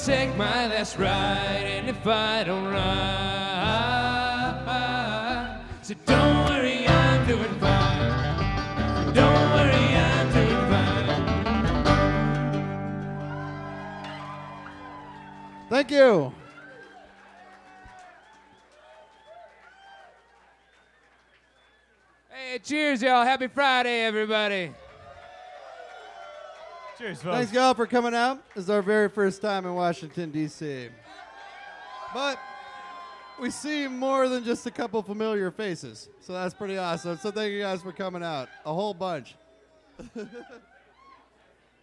take my last ride, and if I don't ride, so don't worry, I'm doing fine. Don't worry, I'm doing fine. Thank you. Hey, cheers, y'all. Happy Friday, everybody. Cheers, folks. Thanks, y'all, for coming out. This is our very first time in Washington, D.C. But we see more than just a couple familiar faces, so that's pretty awesome. So thank you guys for coming out. A whole bunch.